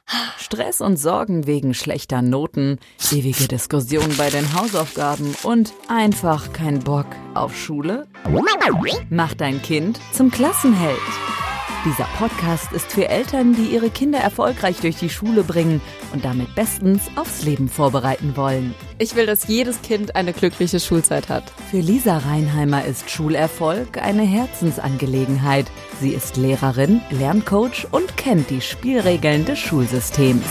Stress und Sorgen wegen schlechter Noten, ewige Diskussionen bei den Hausaufgaben und einfach kein Bock auf Schule? Mach dein Kind zum Klassenheld. Dieser Podcast ist für Eltern, die ihre Kinder erfolgreich durch die Schule bringen und damit bestens aufs Leben vorbereiten wollen. Ich will, dass jedes Kind eine glückliche Schulzeit hat. Für Lisa Reinheimer ist Schulerfolg eine Herzensangelegenheit. Sie ist Lehrerin, Lerncoach und kennt die Spielregeln des Schulsystems.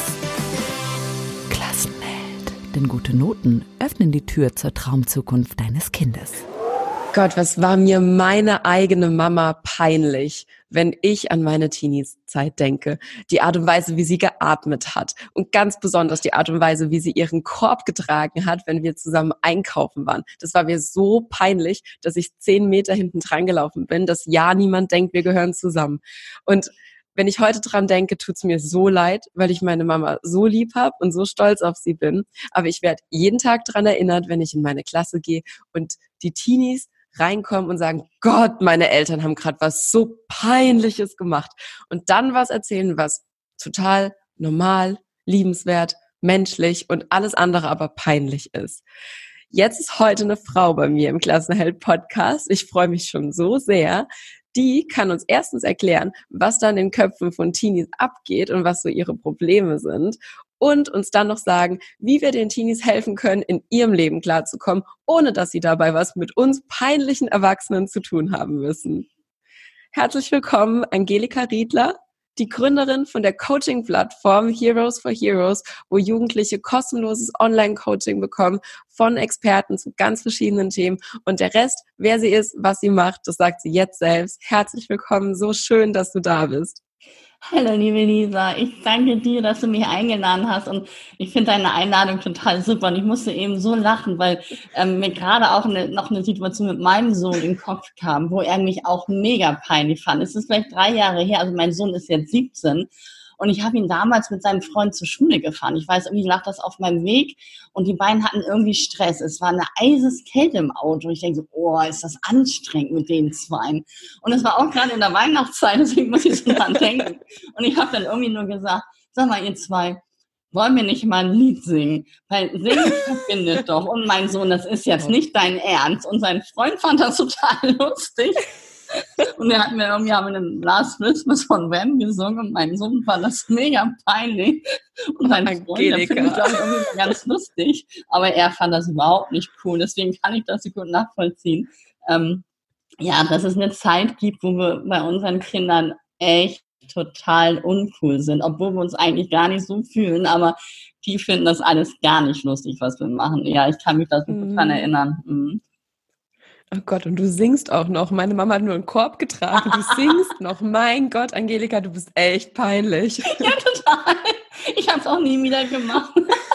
Klassenheld. Denn gute Noten öffnen die Tür zur Traumzukunft deines Kindes. Gott, was war mir meine eigene Mama peinlich, wenn ich an meine Teenies-Zeit denke. Die Art und Weise, wie sie geatmet hat und ganz besonders die Art und Weise, wie sie ihren Korb getragen hat, wenn wir zusammen einkaufen waren. Das war mir so peinlich, dass ich 10 Meter hinten dran gelaufen bin, dass ja niemand denkt, wir gehören zusammen. Und wenn ich heute dran denke, tut's mir so leid, weil ich meine Mama so lieb habe und so stolz auf sie bin. Aber ich werde jeden Tag dran erinnert, wenn ich in meine Klasse gehe und die Teenies reinkommen und sagen, Gott, meine Eltern haben gerade was so Peinliches gemacht. Und dann was erzählen, was total normal, liebenswert, menschlich und alles andere aber peinlich ist. Jetzt ist heute eine Frau bei mir im Klassenheld-Podcast. Ich freue mich schon so sehr. Die kann uns erstens erklären, was da in den Köpfen von Teenies abgeht und was so ihre Probleme sind. Und uns dann noch sagen, wie wir den Teenies helfen können, in ihrem Leben klarzukommen, ohne dass sie dabei was mit uns peinlichen Erwachsenen zu tun haben müssen. Herzlich willkommen, Angelika Riedler, die Gründerin von der Coaching-Plattform Heroes for Heroes, wo Jugendliche kostenloses Online-Coaching bekommen von Experten zu ganz verschiedenen Themen. Und der Rest, wer sie ist, was sie macht, das sagt sie jetzt selbst. Herzlich willkommen, so schön, dass du da bist. Hallo liebe Lisa, ich danke dir, dass du mich eingeladen hast und ich finde deine Einladung total super und ich musste eben so lachen, weil mir gerade auch noch eine Situation mit meinem Sohn in den Kopf kam, wo er mich auch mega peinlich fand. Es ist vielleicht 3 Jahre her, also mein Sohn ist jetzt 17 und ich habe ihn damals mit seinem Freund zur Schule gefahren. Ich weiß, irgendwie lag das auf meinem Weg und die beiden hatten irgendwie Stress. Es war eine Eiseskälte im Auto. Ich denke so, oh, ist das anstrengend mit den Zweien. Und es war auch gerade in der Weihnachtszeit, deswegen muss ich so dran denken. Und ich habe dann irgendwie nur gesagt, sag mal, ihr zwei, wollen wir nicht mal ein Lied singen? Weil singen verbindet doch. Und mein Sohn, das ist jetzt nicht dein Ernst. Und sein Freund fand das total lustig. Und er hat mir irgendwie einen Last Christmas von Wham gesungen und mein Sohn fand das mega peinlich. Und mein Freund, der findet das irgendwie ganz lustig, aber er fand das überhaupt nicht cool. Deswegen kann ich das so gut nachvollziehen. Ja, dass es eine Zeit gibt, wo wir bei unseren Kindern echt total uncool sind, obwohl wir uns eigentlich gar nicht so fühlen, aber die finden das alles gar nicht lustig, was wir machen. Ja, ich kann mich da so gut dran erinnern. Oh Gott, und du singst auch noch. Meine Mama hat nur einen Korb getragen. Du singst noch. Mein Gott, Angelika, du bist echt peinlich. Ja, total. Ich habe es auch nie wieder gemacht.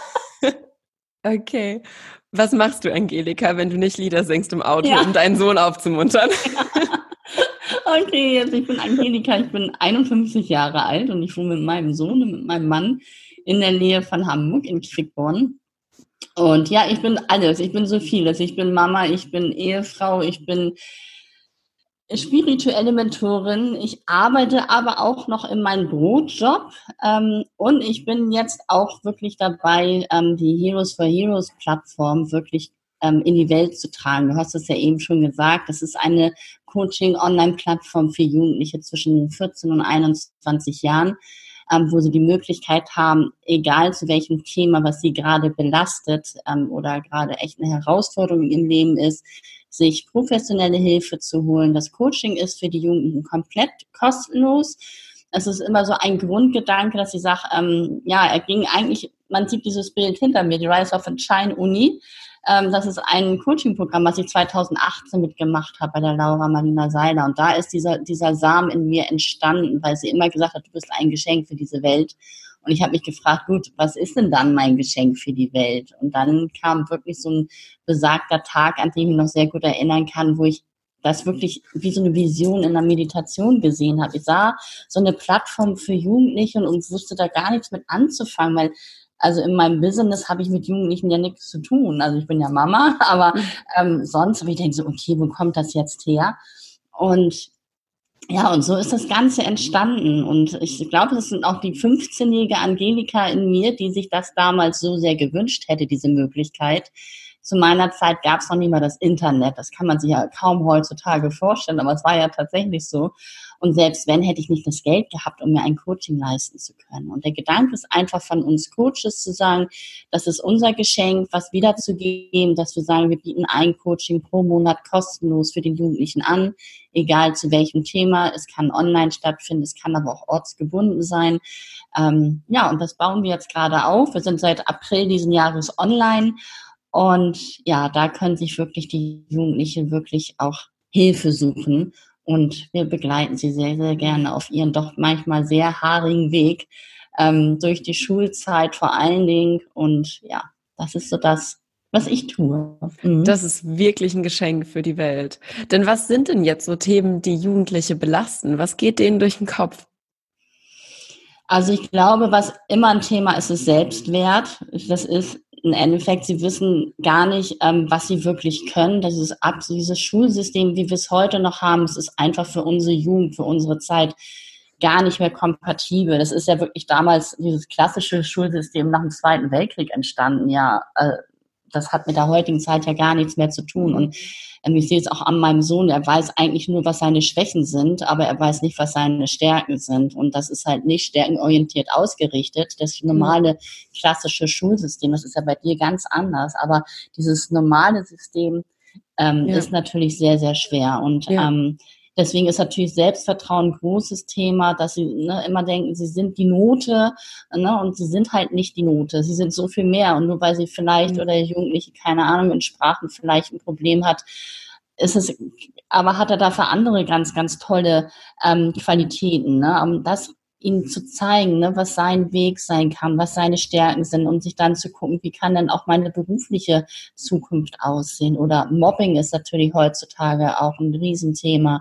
Okay. Was machst du, Angelika, wenn du nicht Lieder singst im Auto, um deinen Sohn aufzumuntern? Okay, ich bin Angelika, ich bin 51 Jahre alt und ich wohne mit meinem Sohn und mit meinem Mann in der Nähe von Hamburg in Quickborn. Und ja, ich bin alles, ich bin so vieles. Ich bin Mama, ich bin Ehefrau, ich bin spirituelle Mentorin. Ich arbeite aber auch noch in meinem Brotjob und ich bin jetzt auch wirklich dabei, die Heroes for Heroes Plattform wirklich in die Welt zu tragen. Du hast es ja eben schon gesagt, das ist eine Coaching-Online-Plattform für Jugendliche zwischen 14 und 21 Jahren, wo sie die Möglichkeit haben, egal zu welchem Thema, was sie gerade belastet oder gerade echt eine Herausforderung in ihrem Leben ist, sich professionelle Hilfe zu holen. Das Coaching ist für die Jugendlichen komplett kostenlos. Es ist immer so ein Grundgedanke, dass ich sage, er ging eigentlich, man sieht dieses Bild hinter mir, die Rise of a Shine Uni. Das ist ein Coaching-Programm, was ich 2018 mitgemacht habe bei der Laura Marlina Seiler. Und da ist dieser Samen in mir entstanden, weil sie immer gesagt hat, du bist ein Geschenk für diese Welt. Und ich habe mich gefragt, gut, was ist denn dann mein Geschenk für die Welt? Und dann kam wirklich so ein besagter Tag, an den ich mich noch sehr gut erinnern kann, wo ich das wirklich wie so eine Vision in der Meditation gesehen habe. Ich sah so eine Plattform für Jugendliche und wusste da gar nichts mit anzufangen, weil also in meinem Business habe ich mit Jugendlichen ja nichts zu tun. Also ich bin ja Mama, aber sonst habe ich gedacht so, okay, wo kommt das jetzt her? Und Ja, und so ist das Ganze entstanden. Und ich glaube, das sind auch die 15-jährige Angelika in mir, die sich das damals so sehr gewünscht hätte, diese Möglichkeit. Zu meiner Zeit gab es noch nicht mal das Internet. Das kann man sich ja kaum heutzutage vorstellen, aber es war ja tatsächlich so. Und selbst wenn, hätte ich nicht das Geld gehabt, um mir ein Coaching leisten zu können. Und der Gedanke ist einfach von uns Coaches zu sagen, das ist unser Geschenk, was wiederzugeben, dass wir sagen, wir bieten ein Coaching pro Monat kostenlos für den Jugendlichen an, egal zu welchem Thema. Es kann online stattfinden, es kann aber auch ortsgebunden sein. Ja, und das bauen wir jetzt gerade auf. Wir sind seit April diesen Jahres online. Und ja, da können sich wirklich die Jugendlichen wirklich auch Hilfe suchen. Und wir begleiten sie sehr, sehr gerne auf ihren doch manchmal sehr haarigen Weg durch die Schulzeit vor allen Dingen. Und ja, das ist so das, was ich tue. Mhm. Das ist wirklich ein Geschenk für die Welt. Denn was sind denn jetzt so Themen, die Jugendliche belasten? Was geht denen durch den Kopf? Also ich glaube, was immer ein Thema ist, ist Selbstwert. Das ist im Endeffekt, sie wissen gar nicht, was sie wirklich können. Dieses Schulsystem, wie wir es heute noch haben, es ist einfach für unsere Jugend, für unsere Zeit gar nicht mehr kompatibel. Das ist ja wirklich damals dieses klassische Schulsystem nach dem Zweiten Weltkrieg entstanden. Ja, das hat mit der heutigen Zeit ja gar nichts mehr zu tun. Und ich sehe es auch an meinem Sohn, er weiß eigentlich nur, was seine Schwächen sind, aber er weiß nicht, was seine Stärken sind. Und das ist halt nicht stärkenorientiert ausgerichtet. Das normale klassische Schulsystem, das ist ja bei dir ganz anders. Aber dieses normale System ist natürlich sehr, sehr schwer. Und deswegen ist natürlich Selbstvertrauen ein großes Thema, dass sie immer denken, sie sind die Note, und sie sind halt nicht die Note. Sie sind so viel mehr. Und nur weil sie vielleicht oder der Jugendliche, keine Ahnung, in Sprachen vielleicht ein Problem hat, aber hat er dafür andere ganz, ganz tolle Qualitäten, um das ihnen zu zeigen, was sein Weg sein kann, was seine Stärken sind und sich dann zu gucken, wie kann denn auch meine berufliche Zukunft aussehen. Oder Mobbing ist natürlich heutzutage auch ein Riesenthema.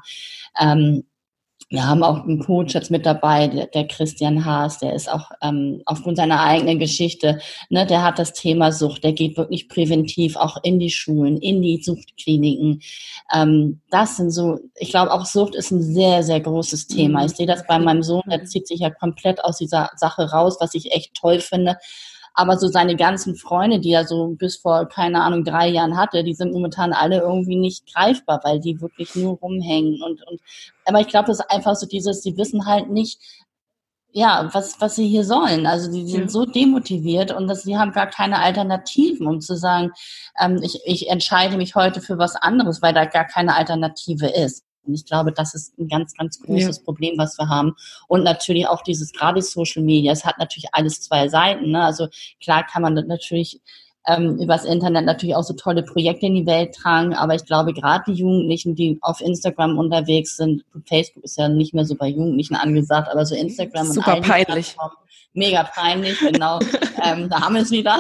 Wir haben auch einen Coach jetzt mit dabei, der Christian Haas, der ist auch aufgrund seiner eigenen Geschichte, der hat das Thema Sucht, der geht wirklich präventiv auch in die Schulen, in die Suchtkliniken. Das sind so, ich glaube auch Sucht ist ein sehr, sehr großes Thema. Ich sehe das bei meinem Sohn, der zieht sich ja komplett aus dieser Sache raus, was ich echt toll finde. Aber so seine ganzen Freunde, die er so bis vor, keine Ahnung, 3 Jahren hatte, die sind momentan alle irgendwie nicht greifbar, weil die wirklich nur rumhängen. Aber ich glaube, das ist einfach so sie wissen halt nicht, ja, was sie hier sollen. Also die sind so demotiviert und sie haben gar keine Alternativen, um zu sagen, ich entscheide mich heute für was anderes, weil da gar keine Alternative ist. Und ich glaube, das ist ein ganz, ganz großes Problem, was wir haben. Und natürlich auch gerade Social Media. Es hat natürlich alles 2 Seiten. Ne? Also klar kann man natürlich übers Internet natürlich auch so tolle Projekte in die Welt tragen. Aber ich glaube, gerade die Jugendlichen, die auf Instagram unterwegs sind, Facebook ist ja nicht mehr so bei Jugendlichen angesagt, aber so Instagram und super peinlich. Mega peinlich, genau. Da haben wir es wieder.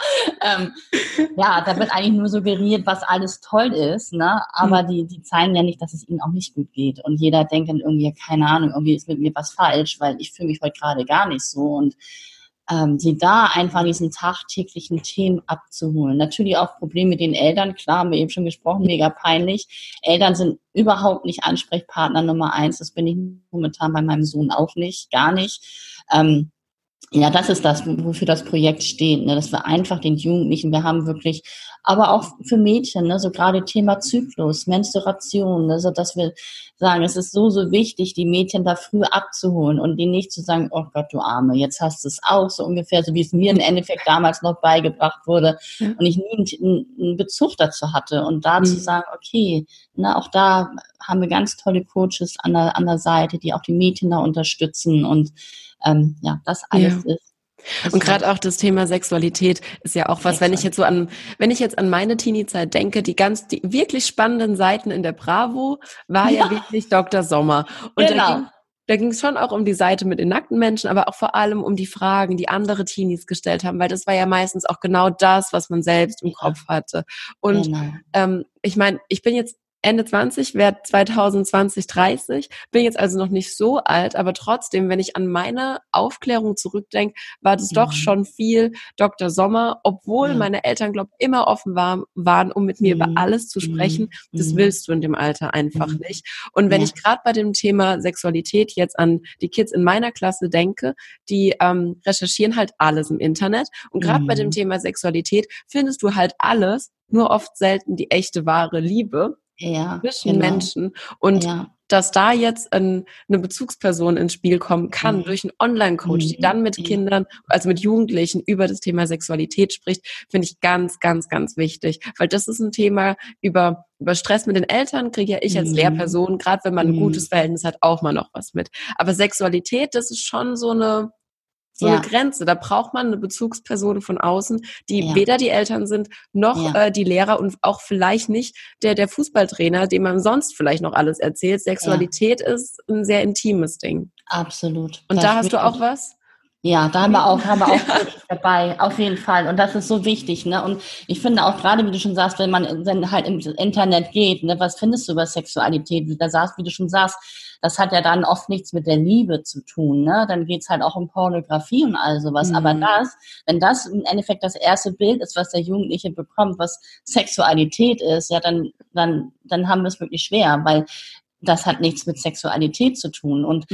Ja, da wird eigentlich nur suggeriert, was alles toll ist, aber die zeigen ja nicht, dass es ihnen auch nicht gut geht. Und jeder denkt dann irgendwie, keine Ahnung, irgendwie ist mit mir was falsch, weil ich fühle mich heute gerade gar nicht so. Und sie da einfach diesen tagtäglichen Themen abzuholen. Natürlich auch Probleme mit den Eltern, klar, haben wir eben schon gesprochen, mega peinlich. Eltern sind überhaupt nicht Ansprechpartner Nummer 1. Das bin ich momentan bei meinem Sohn auch nicht, gar nicht. Ja, das ist das, wofür das Projekt steht, dass wir einfach den Jugendlichen, wir haben wirklich, aber auch für Mädchen, so gerade Thema Zyklus, Menstruation, so dass wir sagen, es ist so, so wichtig, die Mädchen da früh abzuholen und denen nicht zu sagen, oh Gott, du Arme, jetzt hast du es auch, so ungefähr, so wie es mir im Endeffekt damals noch beigebracht wurde und ich nie einen Bezug dazu hatte und da zu sagen, okay, auch da haben wir ganz tolle Coaches an der Seite, die auch die Mädchen da unterstützen und das alles ist. Und gerade auch das Thema Sexualität ist ja auch was, wenn ich jetzt an meine Teenie-Zeit denke, die wirklich spannenden Seiten in der Bravo war ja wirklich Dr. Sommer. Und da ging es schon auch um die Seite mit den nackten Menschen, aber auch vor allem um die Fragen, die andere Teenies gestellt haben, weil das war ja meistens auch genau das, was man selbst im Kopf hatte. Und ich meine, ich bin jetzt Ende 20, werde 2020 30, bin jetzt also noch nicht so alt, aber trotzdem, wenn ich an meine Aufklärung zurückdenke, war das doch schon viel Dr. Sommer, obwohl meine Eltern, glaube ich, immer offen waren, um mit mir über alles zu sprechen. Das willst du in dem Alter einfach nicht. Und wenn ich gerade bei dem Thema Sexualität jetzt an die Kids in meiner Klasse denke, die recherchieren halt alles im Internet. Und gerade bei dem Thema Sexualität findest du halt alles, nur oft selten die echte, wahre Liebe zwischen Menschen. Und dass da jetzt eine Bezugsperson ins Spiel kommen kann, durch einen Online-Coach, die dann mit Kindern, also mit Jugendlichen über das Thema Sexualität spricht, finde ich ganz, ganz, ganz wichtig. Weil das ist ein Thema, über Stress mit den Eltern kriege ja ich als Lehrperson, gerade wenn man ein gutes Verhältnis hat, auch mal noch was mit. Aber Sexualität, das ist schon so eine Grenze. Da braucht man eine Bezugsperson von außen, die weder die Eltern sind, noch die Lehrer und auch vielleicht nicht der Fußballtrainer, dem man sonst vielleicht noch alles erzählt. Sexualität ist ein sehr intimes Ding. Absolut. Und da hast du auch was? Ja, da haben wir auch Coaches dabei, auf jeden Fall. Und das ist so wichtig, ne? Und ich finde auch gerade, wie du schon sagst, wenn halt im Internet geht, ne, was findest du über Sexualität? Wie du schon sagst, das hat ja dann oft nichts mit der Liebe zu tun, ne? Dann geht's halt auch um Pornografie und all sowas. Aber wenn das im Endeffekt das erste Bild ist, was der Jugendliche bekommt, was Sexualität ist, ja, dann haben wir es wirklich schwer, weil das hat nichts mit Sexualität zu tun. Und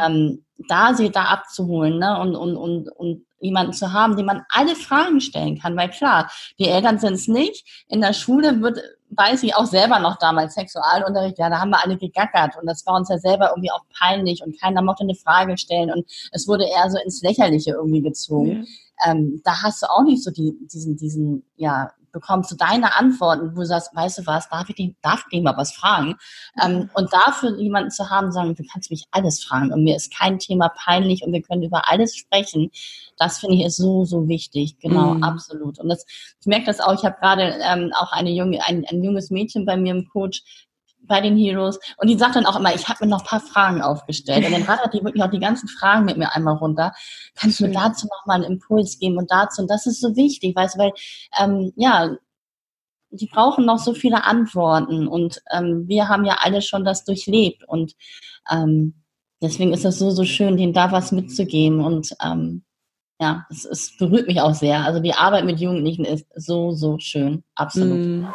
sie da abzuholen, ne, und jemanden zu haben, dem man alle Fragen stellen kann, weil klar, die Eltern sind es nicht. In der Schule weiß ich auch selber noch damals Sexualunterricht, ja, da haben wir alle gegackert und das war uns ja selber irgendwie auch peinlich und keiner mochte eine Frage stellen und es wurde eher so ins Lächerliche irgendwie gezogen. Da hast du auch nicht so diesen bekommst du deine Antworten, wo du sagst, weißt du was, darf ich den mal was fragen? Und dafür jemanden zu haben, sagen, du kannst mich alles fragen und mir ist kein Thema peinlich und wir können über alles sprechen, das finde ich ist so, so wichtig. Genau, absolut. Und ich merke das auch, ich habe gerade auch ein junges Mädchen bei mir im Coach, bei den Heroes. Und die sagt dann auch immer, ich habe mir noch ein paar Fragen aufgestellt. Und dann rattert die wirklich auch die ganzen Fragen mit mir einmal runter. Kannst du mir dazu noch mal einen Impuls geben und dazu? Und das ist so wichtig, weißt du, weil, die brauchen noch so viele Antworten. Und wir haben ja alle schon das durchlebt. Und deswegen ist das so, so schön, denen da was mitzugeben. Und es berührt mich auch sehr. Also die Arbeit mit Jugendlichen ist so, so schön. Absolut.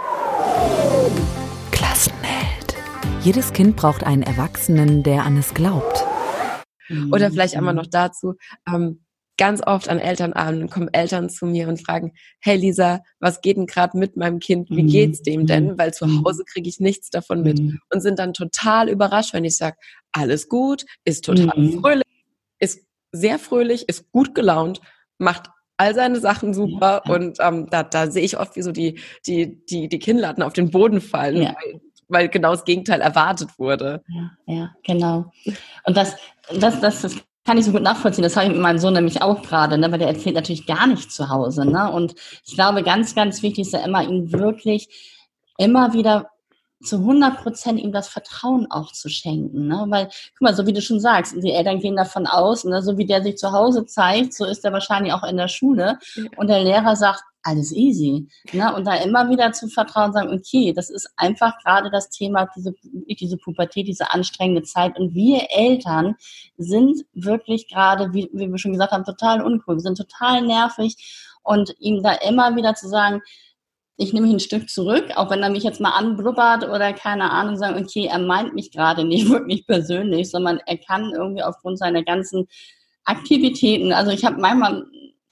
Jedes Kind braucht einen Erwachsenen, der an es glaubt. Oder vielleicht einmal noch dazu, ganz oft an Elternabenden kommen Eltern zu mir und fragen, hey Lisa, was geht denn gerade mit meinem Kind? Wie geht's dem denn? Weil zu Hause kriege ich nichts davon mit. Und sind dann total überrascht, wenn ich sage, alles gut, ist total fröhlich, ist sehr fröhlich, ist gut gelaunt, macht all seine Sachen super. Und da sehe ich oft, wie so die Kinnladen auf den Boden fallen. Weil genau das Gegenteil erwartet wurde. Ja, genau. Und das kann ich so gut nachvollziehen. Das habe ich mit meinem Sohn nämlich auch gerade, ne, weil der erzählt natürlich gar nicht zu Hause. Ne? Und ich glaube, ganz, ganz wichtig ist ja immer, ihn wirklich immer wieder zu 100% ihm das Vertrauen auch zu schenken. Ne? Weil, guck mal, so wie du schon sagst, die Eltern gehen davon aus, ne, so wie der sich zu Hause zeigt, so ist er wahrscheinlich auch in der Schule. Und der Lehrer sagt, alles easy. Ne? Und da immer wieder zu vertrauen, sagen, okay, das ist einfach gerade das Thema, diese Pubertät, diese anstrengende Zeit. Und wir Eltern sind wirklich gerade, wie wir schon gesagt haben, total uncool. Wir sind total nervig. Und ihm da immer wieder zu sagen, ich nehme mich ein Stück zurück, auch wenn er mich jetzt mal anblubbert oder keine Ahnung, sagen, okay, er meint mich gerade nicht wirklich persönlich, sondern er kann irgendwie aufgrund seiner ganzen Aktivitäten, also ich habe manchmal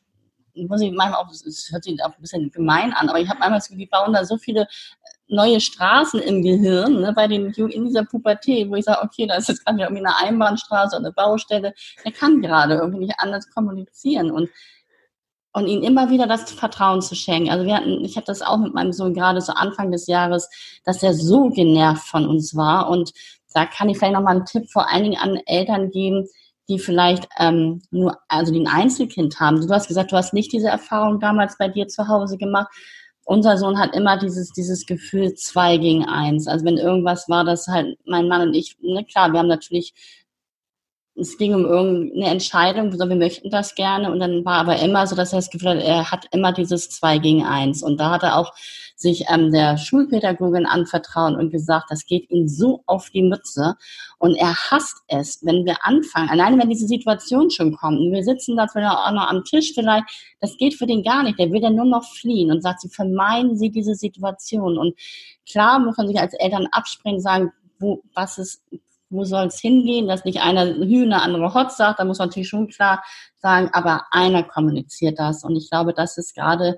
auch, es hört sich auch ein bisschen gemein an, aber ich habe manchmal das Gefühl, wir bauen da so viele neue Straßen im Gehirn, ne, in dieser Pubertät, wo ich sage, okay, da ist jetzt gerade irgendwie eine Einbahnstraße oder eine Baustelle, der kann gerade irgendwie nicht anders kommunizieren und ihnen immer wieder das Vertrauen zu schenken. Also ich hatte das auch mit meinem Sohn gerade so Anfang des Jahres, dass er so genervt von uns war. Und da kann ich vielleicht nochmal einen Tipp vor allen Dingen an Eltern geben, die vielleicht die ein Einzelkind haben. Du hast gesagt, du hast nicht diese Erfahrung damals bei dir zu Hause gemacht. Unser Sohn hat immer dieses Gefühl 2 gegen 1. Also wenn irgendwas war, dass halt mein Mann und ich, ne, klar, wir haben natürlich es ging um irgendeine Entscheidung, so, wir möchten das gerne. Und dann war aber immer so, dass er das Gefühl hat, er hat immer dieses 2 gegen 1. Und da hat er auch sich der Schulpädagogin anvertraut und gesagt, das geht ihm so auf die Mütze. Und er hasst es, wenn wir anfangen, alleine wenn diese Situation schon kommt, und wir sitzen da vielleicht auch noch am Tisch vielleicht, das geht für den gar nicht. Der will dann nur noch fliehen und sagt, sie vermeiden Sie diese Situation. Und klar muss man sich als Eltern abspringen, sagen, wo soll es hingehen, dass nicht einer Hühner, andere Hot sagt, da muss man natürlich schon klar sagen, aber einer kommuniziert das. Und ich glaube, das ist gerade,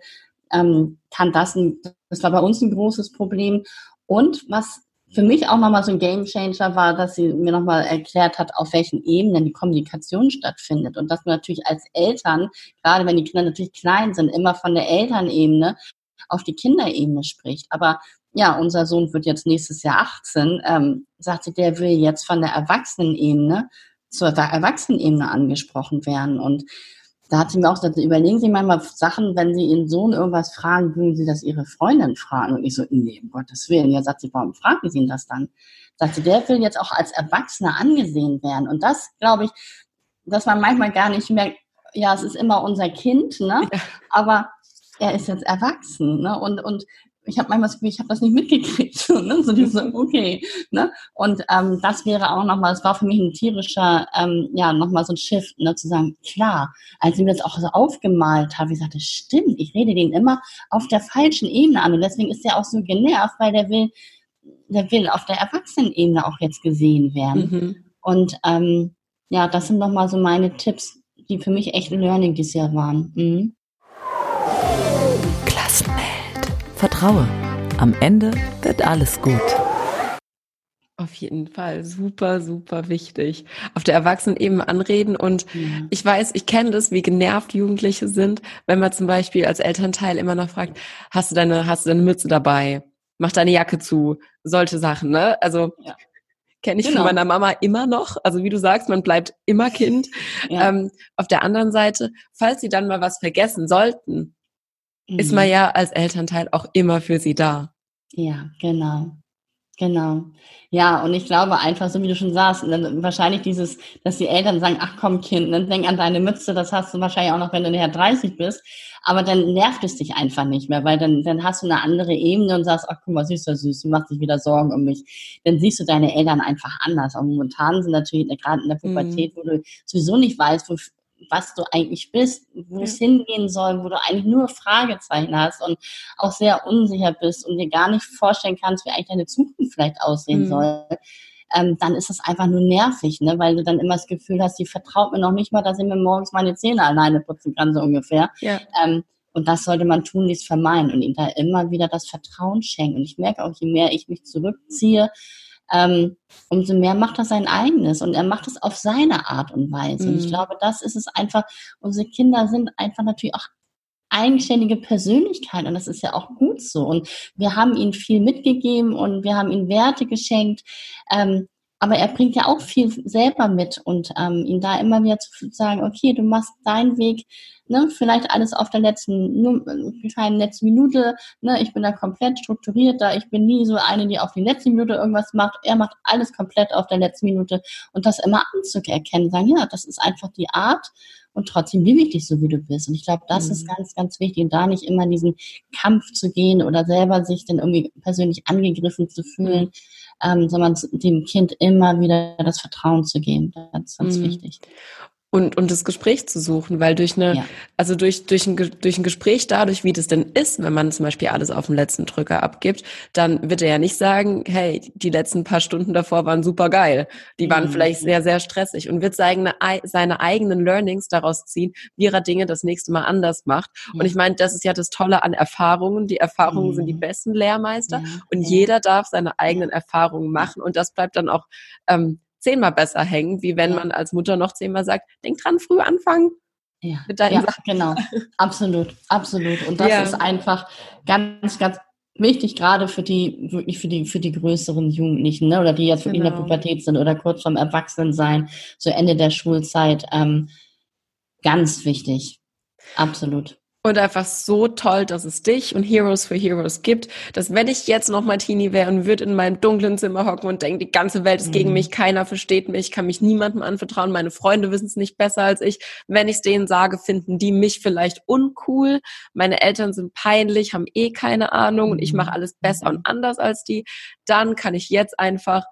das war bei uns ein großes Problem. Und was für mich auch nochmal so ein Gamechanger war, dass sie mir nochmal erklärt hat, auf welchen Ebenen die Kommunikation stattfindet. Und dass man natürlich als Eltern, gerade wenn die Kinder natürlich klein sind, immer von der Elternebene auf die Kinderebene spricht. Aber ja, unser Sohn wird jetzt nächstes Jahr 18, sagte, der will jetzt von der Erwachsenenebene zur Erwachsenenebene angesprochen werden. Und da hat sie mir auch gesagt, überlegen Sie manchmal Sachen, wenn Sie Ihren Sohn irgendwas fragen, würden Sie das Ihre Freundin fragen? Und ich so, nee, um Gottes Willen. Ja, sagt sie, warum fragen Sie ihn das dann? Sagt sie, der will jetzt auch als Erwachsener angesehen werden. Und das, glaube ich, dass man manchmal gar nicht merkt, ja, es ist immer unser Kind, ne? Ja. Aber er ist jetzt erwachsen, ne? Und ich habe manchmal das Gefühl, ich habe das nicht mitgekriegt. Ne? So dieses, okay. Ne? Und das wäre auch nochmal, es war für mich ein tierischer, nochmal so ein Shift, ne? Zu sagen, klar, als sie mir das auch so aufgemalt hat, ich sagte, stimmt, ich rede den immer auf der falschen Ebene an. Und deswegen ist der auch so genervt, weil der will auf der Erwachsenenebene auch jetzt gesehen werden. Mhm. Und das sind nochmal so meine Tipps, die für mich echt ein Learning dieses Jahr waren. Mhm. Vertraue. Am Ende wird alles gut. Auf jeden Fall. Super, super wichtig. Auf der Erwachsenenebene anreden und ich weiß, ich kenne das, wie genervt Jugendliche sind, wenn man zum Beispiel als Elternteil immer noch fragt, hast du deine Mütze dabei? Mach deine Jacke zu? Solche Sachen, ne? Also kenne ich von meiner Mama immer noch. Also wie du sagst, man bleibt immer Kind. Ja. Auf der anderen Seite, falls sie dann mal was vergessen sollten, ist man ja als Elternteil auch immer für sie da. Ja, genau. Ja, und ich glaube einfach, so wie du schon sagst, wahrscheinlich dass die Eltern sagen, ach komm Kind, dann denk an deine Mütze, das hast du wahrscheinlich auch noch, wenn du nachher 30 bist, aber dann nervt es dich einfach nicht mehr, weil dann hast du eine andere Ebene und sagst, ach guck mal, süß, du machst dich wieder Sorgen um mich. Dann siehst du deine Eltern einfach anders. Und momentan sind natürlich gerade in der Pubertät, wo du sowieso nicht weißt, was du eigentlich bist, wo es hingehen soll, wo du eigentlich nur Fragezeichen hast und auch sehr unsicher bist und dir gar nicht vorstellen kannst, wie eigentlich deine Zukunft vielleicht aussehen soll, dann ist das einfach nur nervig, ne? Weil du dann immer das Gefühl hast, die vertraut mir noch nicht mal, dass ich mir morgens meine Zähne alleine putzen kann, so ungefähr. Ja. Und das sollte man tunlichst vermeiden und ihm da immer wieder das Vertrauen schenken. Und ich merke auch, je mehr ich mich zurückziehe, umso mehr macht er sein eigenes und er macht es auf seine Art und Weise. Und ich glaube, das ist es einfach, unsere Kinder sind einfach natürlich auch eigenständige Persönlichkeiten und das ist ja auch gut so. Und wir haben ihnen viel mitgegeben und wir haben ihnen Werte geschenkt, aber er bringt ja auch viel selber mit und ihn da immer wieder zu sagen, okay, du machst deinen Weg, ne, vielleicht alles auf der letzten Minute, ne, ich bin da komplett strukturiert, da ich bin nie so eine, die auf die letzte Minute irgendwas macht, er macht alles komplett auf der letzten Minute und das immer anzuerkennen, sagen, ja, das ist einfach die Art und trotzdem liebe ich dich so, wie du bist. Und ich glaube, das ist ganz, ganz wichtig, und da nicht immer in diesen Kampf zu gehen oder selber sich dann irgendwie persönlich angegriffen zu fühlen, sondern dem Kind immer wieder das Vertrauen zu geben. Das ist ganz wichtig. Und das Gespräch zu suchen, weil durch ein Gespräch dadurch, wie das denn ist, wenn man zum Beispiel alles auf den letzten Drücker abgibt, dann wird er ja nicht sagen, hey, die letzten paar Stunden davor waren super geil. Die waren vielleicht sehr, sehr stressig und wird seine eigenen Learnings daraus ziehen, wie er Dinge das nächste Mal anders macht. Und ich meine, das ist ja das Tolle an Erfahrungen. Die Erfahrungen sind die besten Lehrmeister und jeder darf seine eigenen Erfahrungen machen und das bleibt dann auch 10-mal besser hängen, wie wenn man als Mutter noch 10-mal sagt, denk dran, früh anfangen. Ja, genau. Absolut. Und das ist einfach ganz, ganz wichtig, gerade für die größeren Jugendlichen, ne? Oder die jetzt in der Pubertät sind oder kurz vorm Erwachsenensein, so Ende der Schulzeit. Ganz wichtig. Absolut. Und einfach so toll, dass es dich und Heroes for Heroes gibt, dass wenn ich jetzt noch mal Teenie wäre und würde in meinem dunklen Zimmer hocken und denke, die ganze Welt ist gegen mich, keiner versteht mich, kann mich niemandem anvertrauen, meine Freunde wissen es nicht besser als ich. Wenn ich es denen sage, finden die mich vielleicht uncool. Meine Eltern sind peinlich, haben keine Ahnung und ich mache alles besser und anders als die. Dann kann ich jetzt einfach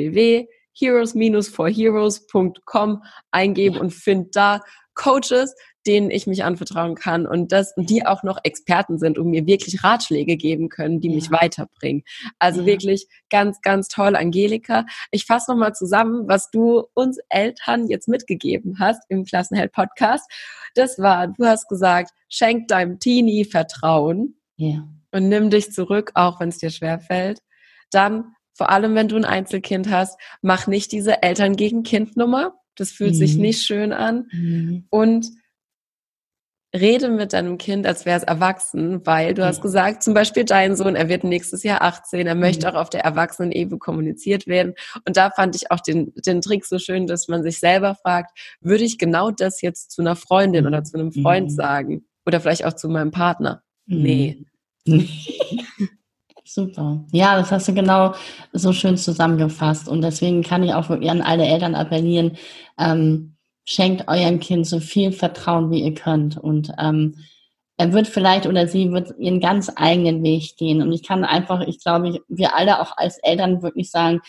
www.heroes-for-heroes.com eingeben und finde da Coaches, denen ich mich anvertrauen kann und die auch noch Experten sind und mir wirklich Ratschläge geben können, die mich weiterbringen. Also wirklich ganz, ganz toll, Angelika. Ich fasse nochmal zusammen, was du uns Eltern jetzt mitgegeben hast im Klassenheld-Podcast. Das war, du hast gesagt, schenk deinem Teenie Vertrauen und nimm dich zurück, auch wenn es dir schwerfällt. Dann, vor allem wenn du ein Einzelkind hast, mach nicht diese Eltern-gegen-Kind-Nummer. Das fühlt sich nicht schön an. Und rede mit deinem Kind, als wäre es erwachsen, weil du hast gesagt, zum Beispiel dein Sohn, er wird nächstes Jahr 18, er möchte auch auf der Erwachsenenebene kommuniziert werden. Und da fand ich auch den Trick so schön, dass man sich selber fragt, würde ich genau das jetzt zu einer Freundin oder zu einem Freund sagen? Oder vielleicht auch zu meinem Partner? Nee. Super. Ja, das hast du genau so schön zusammengefasst. Und deswegen kann ich auch wirklich an alle Eltern appellieren, schenkt eurem Kind so viel Vertrauen, wie ihr könnt. Und er wird vielleicht oder sie wird ihren ganz eigenen Weg gehen. Und ich glaube, wir alle auch als Eltern wirklich sagen,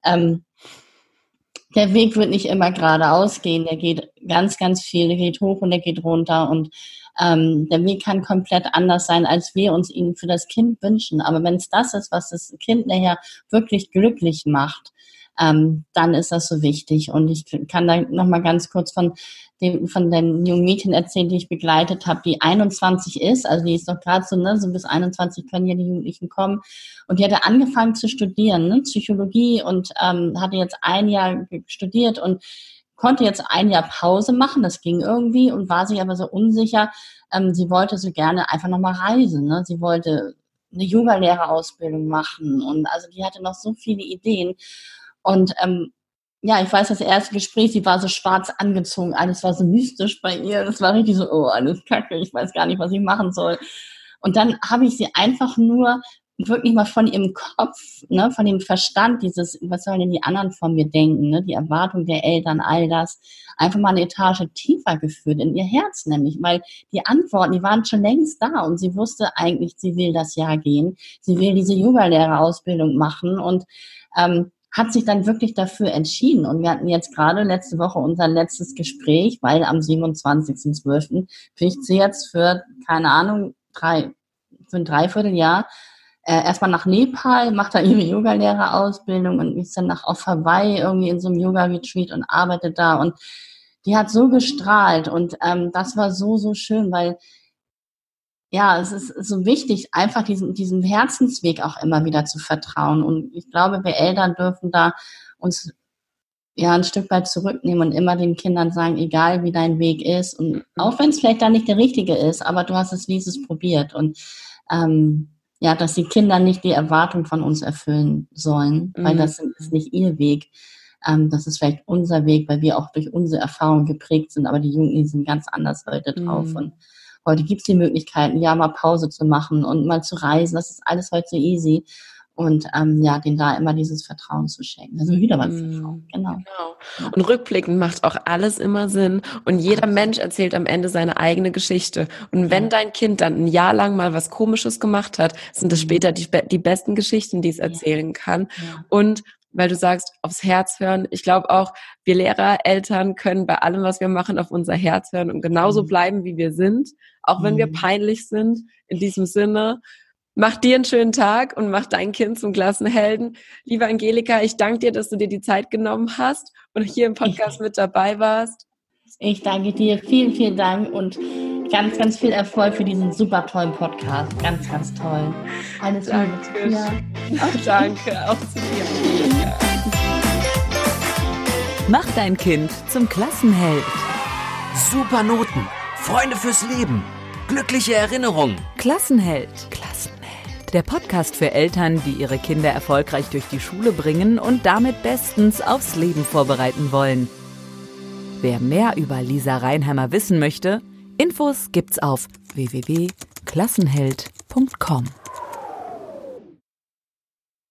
der Weg wird nicht immer geradeaus gehen. Der geht ganz, ganz viel, der geht hoch und der geht runter. Und der Weg kann komplett anders sein, als wir uns ihn für das Kind wünschen. Aber wenn es das ist, was das Kind nachher wirklich glücklich macht, dann ist das so wichtig. Und ich kann da nochmal ganz kurz von den jungen Mädchen erzählen, die ich begleitet habe, die 21 ist, also die ist doch gerade so, ne, so bis 21 können ja die Jugendlichen kommen. Und die hatte angefangen zu studieren, ne, Psychologie und hatte jetzt ein Jahr studiert und konnte jetzt ein Jahr Pause machen, das ging irgendwie und war sich aber so unsicher. Sie wollte so gerne einfach nochmal reisen, ne? Sie wollte eine Yoga-Lehrerausbildung machen und also die hatte noch so viele Ideen. Und ich weiß, das erste Gespräch, sie war so schwarz angezogen, alles war so mystisch bei ihr. Das war richtig so, oh, alles kacke, ich weiß gar nicht, was ich machen soll. Und dann habe ich sie einfach nur wirklich mal von ihrem Kopf, ne, von dem Verstand, was sollen denn die anderen von mir denken, ne, die Erwartung der Eltern, all das, einfach mal eine Etage tiefer geführt, in ihr Herz nämlich, weil die Antworten, die waren schon längst da und sie wusste eigentlich, sie will das Jahr gehen, sie will diese Yoga-Lehrerausbildung machen und hat sich dann wirklich dafür entschieden. Und wir hatten jetzt gerade letzte Woche unser letztes Gespräch, weil am 27.12. fliegt sie jetzt für, keine Ahnung, für ein Dreivierteljahr erstmal nach Nepal, macht da ihre Yogalehrerausbildung und ist dann auf Hawaii irgendwie in so einem Yoga-Retreat und arbeitet da. Und die hat so gestrahlt und das war so, so schön, weil ja, es ist so wichtig, einfach diesem Herzensweg auch immer wieder zu vertrauen. Und ich glaube, wir Eltern dürfen da uns ja ein Stück weit zurücknehmen und immer den Kindern sagen, egal wie dein Weg ist. Und auch wenn es vielleicht dann nicht der richtige ist, aber du hast es wenigstens probiert. Und dass die Kinder nicht die Erwartung von uns erfüllen sollen, weil das ist nicht ihr Weg. Das ist vielleicht unser Weg, weil wir auch durch unsere Erfahrungen geprägt sind, aber die Jugendlichen sind ganz anders heute drauf. Und heute gibt es die Möglichkeiten, ja, mal Pause zu machen und mal zu reisen. Das ist alles heute so easy. Und denen da immer dieses Vertrauen zu schenken. Also wieder mal Vertrauen, genau. Und rückblickend macht auch alles immer Sinn. Und jeder Mensch erzählt am Ende seine eigene Geschichte. Und wenn dein Kind dann ein Jahr lang mal was Komisches gemacht hat, sind das später die besten Geschichten, die es erzählen kann. Ja. Und weil du sagst, aufs Herz hören. Ich glaube auch, wir Lehrer, Eltern können bei allem, was wir machen, auf unser Herz hören und genauso bleiben, wie wir sind, auch wenn wir peinlich sind. In diesem Sinne, mach dir einen schönen Tag und mach dein Kind zum Klassenhelden. Liebe Angelika, ich danke dir, dass du dir die Zeit genommen hast und hier im Podcast mit dabei warst. Ich danke dir. Vielen, vielen Dank und ganz, ganz viel Erfolg für diesen super tollen Podcast. Ganz, ganz toll. Alles Gute. Ja. Danke, auch zu dir, Angelika. Mach dein Kind zum Klassenheld. Super Noten, Freunde fürs Leben, glückliche Erinnerungen. Klassenheld. Der Podcast für Eltern, die ihre Kinder erfolgreich durch die Schule bringen und damit bestens aufs Leben vorbereiten wollen. Wer mehr über Lisa Reinheimer wissen möchte, Infos gibt's auf www.klassenheld.com.